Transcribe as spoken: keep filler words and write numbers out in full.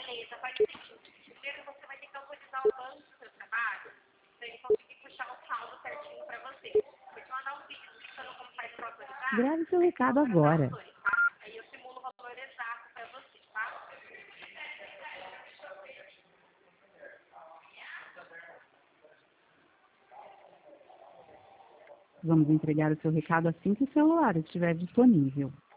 Beleza, faz o seguinte. Primeiro você vai ter que autorizar o banco do seu trabalho para ele conseguir puxar o saldo certinho para você. Vou te mandar um vídeo explicando como faz para autorizar. Grave seu recado agora. Tá? Aí eu simulo o valor exato para você, tá? Vamos entregar o seu recado assim que o celular estiver disponível.